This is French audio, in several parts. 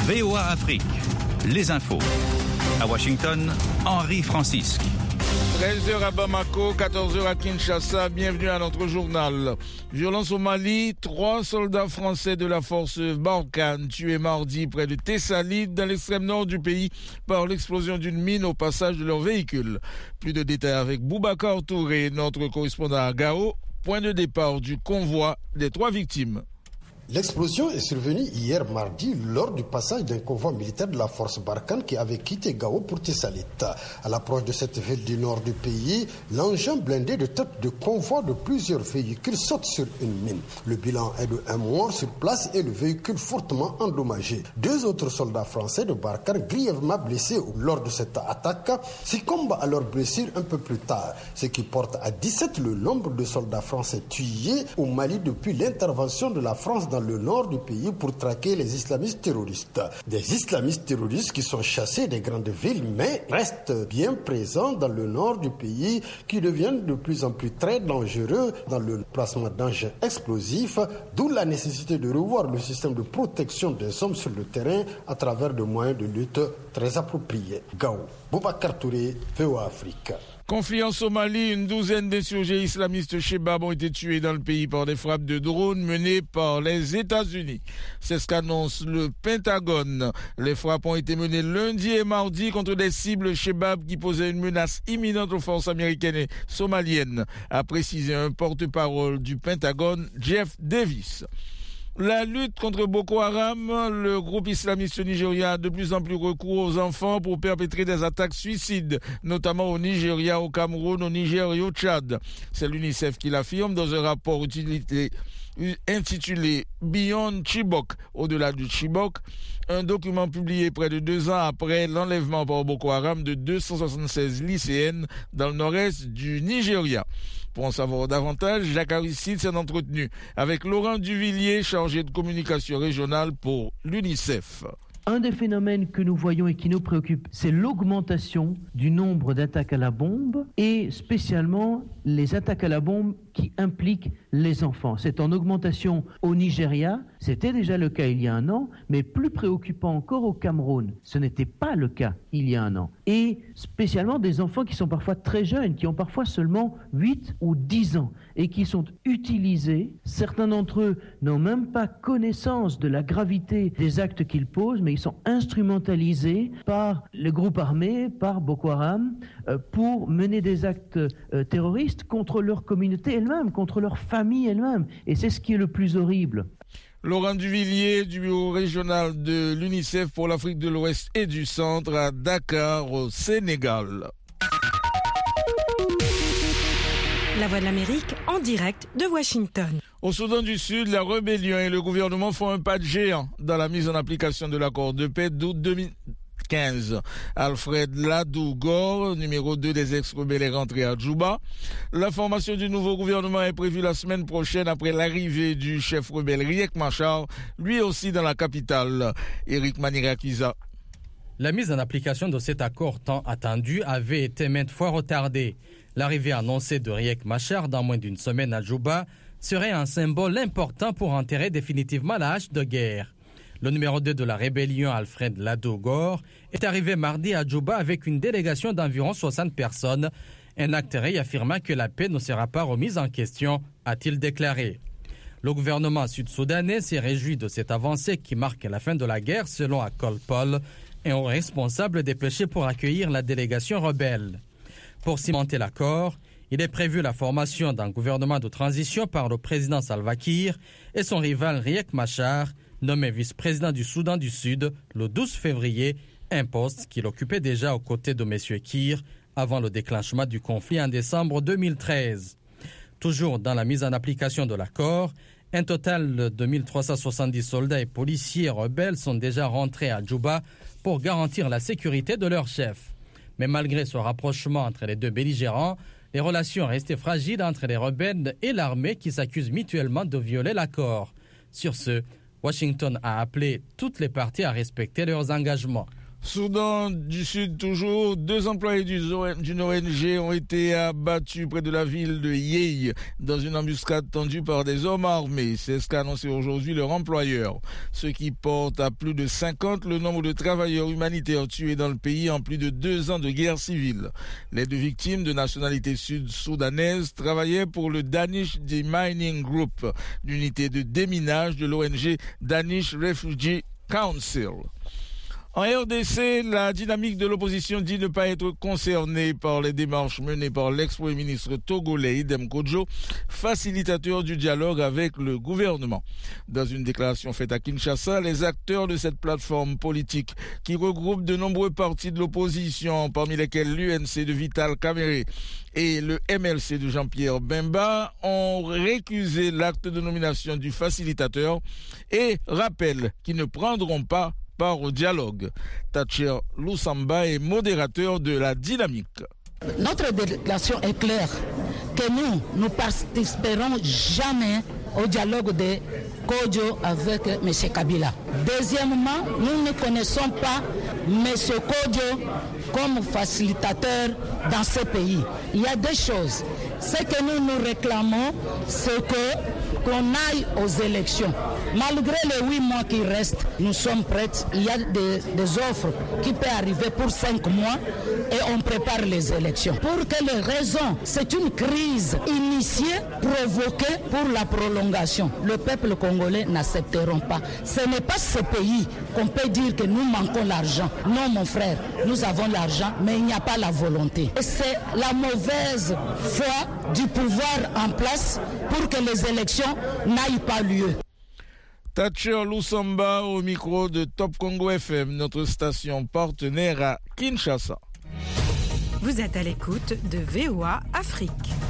VOA Afrique, les infos. À Washington, Henri Francisque. 13h à Bamako, 14h à Kinshasa, bienvenue à notre journal. Violence au Mali, 3 soldats français de la force Barkhane tués mardi près de Tessalit, dans l'extrême nord du pays, par l'explosion d'une mine au passage de leur véhicule. Plus de détails avec Boubacar Touré, notre correspondant à Gao, point de départ du convoi des 3 victimes. L'explosion est survenue hier mardi lors du passage d'un convoi militaire de la force Barkhane qui avait quitté Gao pour Tessalit. À l'approche de cette ville du nord du pays, l'engin blindé de tête de convoi de plusieurs véhicules saute sur une mine. Le bilan est de 1 mort sur place et le véhicule fortement endommagé. 2 autres soldats français de Barkhane grièvement blessés lors de cette attaque succombent à leurs blessures un peu plus tard, ce qui porte à 17 le nombre de soldats français tués au Mali depuis l'intervention de la France dans le nord du pays pour traquer les islamistes terroristes. Des islamistes terroristes qui sont chassés des grandes villes mais restent bien présents dans le nord du pays, qui deviennent de plus en plus très dangereux dans le placement d'engins explosifs, d'où la nécessité de revoir le système de protection des hommes sur le terrain à travers des moyens de lutte très appropriés. Gao, Boubacar Touré, VOA Afrique. Conflit en Somalie, une douzaine d'insurgés islamistes Shebab ont été tués dans le pays par des frappes de drones menées par les États-Unis. C'est ce qu'annonce le Pentagone. Les frappes ont été menées lundi et mardi contre des cibles Shebab qui posaient une menace imminente aux forces américaines et somaliennes, a précisé un porte-parole du Pentagone, Jeff Davis. La lutte contre Boko Haram, le groupe islamiste nigérien a de plus en plus recours aux enfants pour perpétrer des attaques suicides, notamment au Nigeria, au Cameroun, au Niger et au Tchad. C'est l'UNICEF qui l'affirme dans un rapport intitulé Beyond Chibok, au-delà du Chibok, un document publié près de 2 ans après l'enlèvement par Boko Haram de 276 lycéennes dans le nord-est du Nigeria. Pour en savoir davantage, Jacques Aristide s'est entretenu avec Laurent Duvillier, chargé de communication régionale pour l'UNICEF. Un des phénomènes que nous voyons et qui nous préoccupe, c'est l'augmentation du nombre d'attaques à la bombe et spécialement les attaques à la bombe qui impliquent les enfants. C'est en augmentation au Nigeria, c'était déjà le cas il y a 1 an, mais plus préoccupant encore au Cameroun. Ce n'était pas le cas il y a 1 an. Et spécialement des enfants qui sont parfois très jeunes, qui ont parfois seulement 8 ou 10 ans et qui sont utilisés. Certains d'entre eux n'ont même pas connaissance de la gravité des actes qu'ils posent, mais ils sont instrumentalisés par les groupes armés, par Boko Haram, pour mener des actes terroristes contre leur communauté elle-même, contre leur famille elle-même. Et c'est ce qui est le plus horrible. Laurent Duvillier du bureau régional de l'UNICEF pour l'Afrique de l'Ouest et du Centre à Dakar, au Sénégal. La Voix de l'Amérique en direct de Washington. Au Soudan du Sud, la rébellion et le gouvernement font un pas de géant dans la mise en application de l'accord de paix d'août 2015. Alfred Ladougor, numéro 2 des ex-rebelles, est rentré à Djouba. La formation du nouveau gouvernement est prévue la semaine prochaine après l'arrivée du chef rebelle Riek Machar, lui aussi dans la capitale. Eric Manirakiza. La mise en application de cet accord tant attendu avait été maintes fois retardée. L'arrivée annoncée de Riek Machar dans moins d'1 semaine à Djouba serait un symbole important pour enterrer définitivement la hache de guerre. Le numéro 2 de la rébellion, Alfred Ladougor, est arrivé mardi à Djouba avec une délégation d'environ 60 personnes, un acte réaffirmant que la paix ne sera pas remise en question, a-t-il déclaré. Le gouvernement sud-soudanais s'est réjoui de cette avancée qui marque la fin de la guerre selon Akol Paul, un haut responsable dépêché pour accueillir la délégation rebelle. Pour cimenter l'accord, il est prévu la formation d'un gouvernement de transition par le président Salva Kiir et son rival Riek Machar, nommé vice-président du Soudan du Sud le 12 février, un poste qu'il occupait déjà aux côtés de M. Kiir avant le déclenchement du conflit en décembre 2013. Toujours dans la mise en application de l'accord, un total de 1370 soldats et policiers rebelles sont déjà rentrés à Djouba pour garantir la sécurité de leur chef. Mais malgré ce rapprochement entre les 2 belligérants, les relations restaient fragiles entre les rebelles et l'armée qui s'accusent mutuellement de violer l'accord. Sur ce, Washington a appelé toutes les parties à respecter leurs engagements. Soudan du Sud toujours, 2 employés d'une ONG ont été abattus près de la ville de Yei dans une embuscade tendue par des hommes armés. C'est ce qu'a annoncé aujourd'hui leur employeur, ce qui porte à plus de 50 le nombre de travailleurs humanitaires tués dans le pays en plus de 2 ans de guerre civile. Les 2 victimes de nationalité sud-soudanaise travaillaient pour le Danish Demining Group, l'unité de déminage de l'ONG Danish Refugee Council. En RDC, la dynamique de l'opposition dit ne pas être concernée par les démarches menées par l'ex-premier ministre togolais Idem Kodjo, facilitateur du dialogue avec le gouvernement. Dans une déclaration faite à Kinshasa, les acteurs de cette plateforme politique qui regroupe de nombreux partis de l'opposition, parmi lesquels l'UNC de Vital Kamerhe et le MLC de Jean-Pierre Bemba, ont récusé l'acte de nomination du facilitateur et rappellent qu'ils ne prendront pas part au dialogue. Thatcher Lusamba est modérateur de la dynamique. Notre déclaration est claire, que nous ne participerons jamais au dialogue de Kodjo avec M. Kabila. Deuxièmement, nous ne connaissons pas M. Kodjo comme facilitateur dans ce pays. Il y a 2 choses. Ce que nous réclamons, c'est qu'on aille aux élections. Malgré les 8 mois qui restent, nous sommes prêts. Il y a des offres qui peuvent arriver pour 5 mois et on prépare les élections. Pour quelles raisons? C'est une crise initiée, provoquée pour la prolongation. Le peuple congolais n'accepteront pas. Ce n'est pas ce pays qu'on peut dire que nous manquons l'argent. Non, mon frère, nous avons l'argent, mais il n'y a pas la volonté. Et c'est la mauvaise foi du pouvoir en place pour que les élections n'aillent pas lieu. Thatcher Lusamba au micro de Top Congo FM, notre station partenaire à Kinshasa. Vous êtes à l'écoute de VOA Afrique.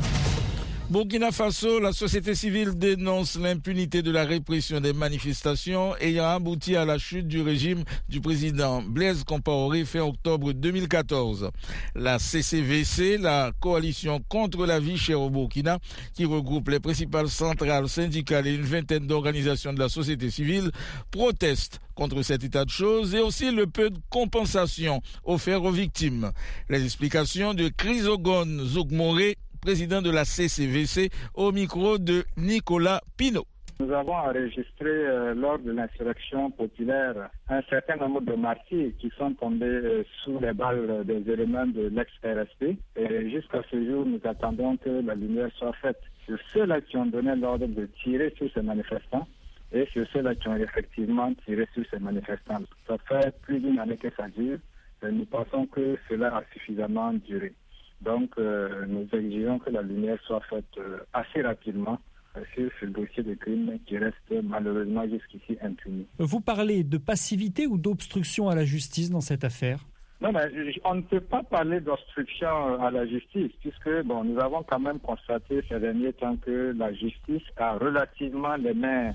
Burkina Faso, la société civile dénonce l'impunité de la répression des manifestations ayant abouti à la chute du régime du président Blaise Compaoré fin octobre 2014. La CCVC, la coalition contre la vie chère au Burkina, qui regroupe les principales centrales syndicales et une vingtaine d'organisations de la société civile, proteste contre cet état de choses et aussi le peu de compensation offert aux victimes. Les explications de Chrysogone Zougmoré, président de la CCVC, au micro de Nicolas Pinault. Nous avons enregistré lors de l'insurrection populaire un certain nombre de martyrs qui sont tombés sous les balles des éléments de l'ex-RSP. Et jusqu'à ce jour, nous attendons que la lumière soit faite sur ceux-là qui ont donné l'ordre de tirer sur ces manifestants et sur ceux-là qui ont effectivement tiré sur ces manifestants. Ça fait plus d'1 année que ça dure et nous pensons que cela a suffisamment duré. Donc, nous exigeons que la lumière soit faite assez rapidement sur ce dossier de crime qui reste malheureusement jusqu'ici impuni. Vous parlez de passivité ou d'obstruction à la justice dans cette affaire? Non, mais on ne peut pas parler d'obstruction à la justice, puisque nous avons quand même constaté ces derniers temps que la justice a relativement les mains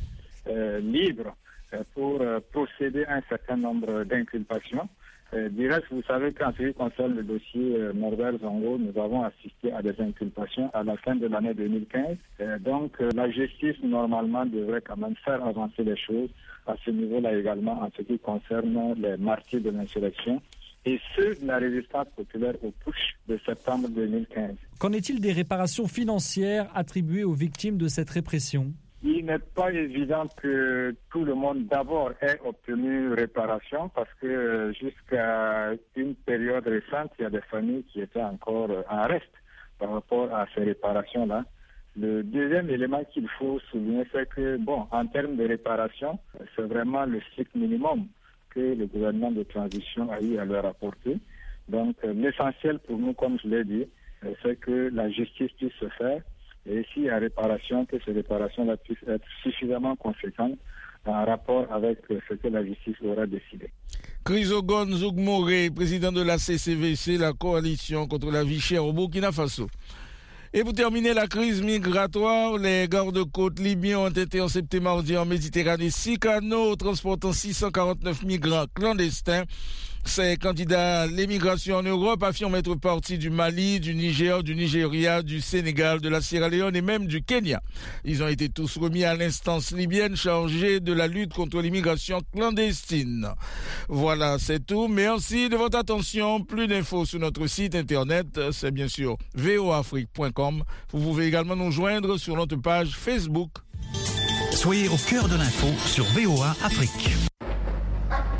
libres pour procéder à un certain nombre d'inculpations. Du reste, vous savez qu'en ce qui concerne le dossier Norbert Zongo, nous avons assisté à des inculpations à la fin de l'année 2015. Donc, la justice, normalement, devrait quand même faire avancer les choses à ce niveau-là également en ce qui concerne les martyrs de l'insurrection et ceux de la résistance populaire au putsch de septembre 2015. Qu'en est-il des réparations financières attribuées aux victimes de cette répression ? Il n'est pas évident que tout le monde d'abord ait obtenu réparation parce que jusqu'à une période récente, il y a des familles qui étaient encore en reste par rapport à ces réparations-là. Le deuxième élément qu'il faut souligner, c'est que, en termes de réparation, c'est vraiment le strict minimum que le gouvernement de transition a eu à leur apporter. Donc, l'essentiel pour nous, comme je l'ai dit, c'est que la justice puisse se faire. Et s'il y a réparation, que ces réparations-là puissent être suffisamment conséquentes en rapport avec ce que la justice aura décidé. Chrysogone Zougmoré, président de la CCVC, la coalition contre la vie chère au Burkina Faso. Et pour terminer, la crise migratoire, les gardes-côtes libyens ont intercepté mardi en Méditerranée 6 canaux transportant 649 migrants clandestins. Ces candidats à l'émigration en Europe affirment être partis du Mali, du Niger, du Nigeria, du Sénégal, de la Sierra Leone et même du Kenya. Ils ont été tous remis à l'instance libyenne chargée de la lutte contre l'immigration clandestine. Voilà, c'est tout. Merci de votre attention. Plus d'infos sur notre site internet, c'est bien sûr voafrique.com. Vous pouvez également nous joindre sur notre page Facebook. Soyez au cœur de l'info sur VOA Afrique.